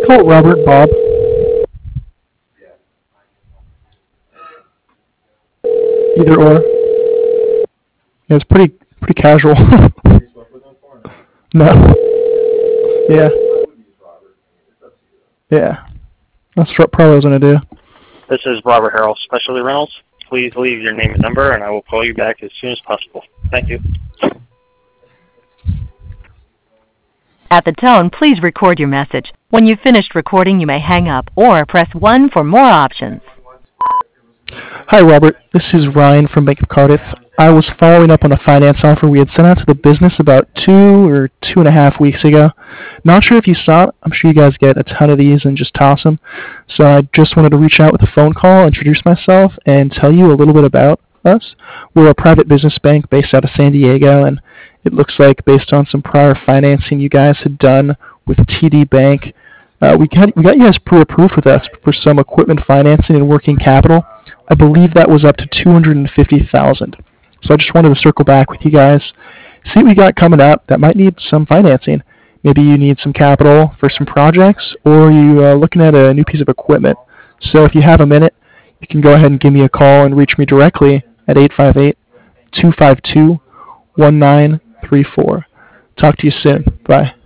call Robert Bob? Either or. Yeah, it's pretty casual. No. Yeah. Yeah. That's what probably I was gonna do. This is Robert Harrell, Specialty Rentals. Please leave your name and number, and I will call you back as soon as possible. Thank you. At the tone, please record your message. When you've finished recording, you may hang up or press 1 for more options. Hi, Robert. This is Ryan from Bank of Cardiff. I was following up on a finance offer we had sent out to the business about 2 or 2.5 weeks ago. Not sure if you saw it. I'm sure you guys get a ton of these and just toss them. So I just wanted to reach out with a phone call, introduce myself, and tell you a little bit about us. We're a private business bank based out of San Diego, and it looks like based on some prior financing you guys had done with TD Bank, we got you guys pre-approved with us for some equipment financing and working capital. I believe that was up to $250,000. So I just wanted to circle back with you guys, see what we got coming up that might need some financing. Maybe you need some capital for some projects, or you are looking at a new piece of equipment. So if you have a minute, you can go ahead and give me a call and reach me directly at 858-252-1934. Talk to you soon. Bye.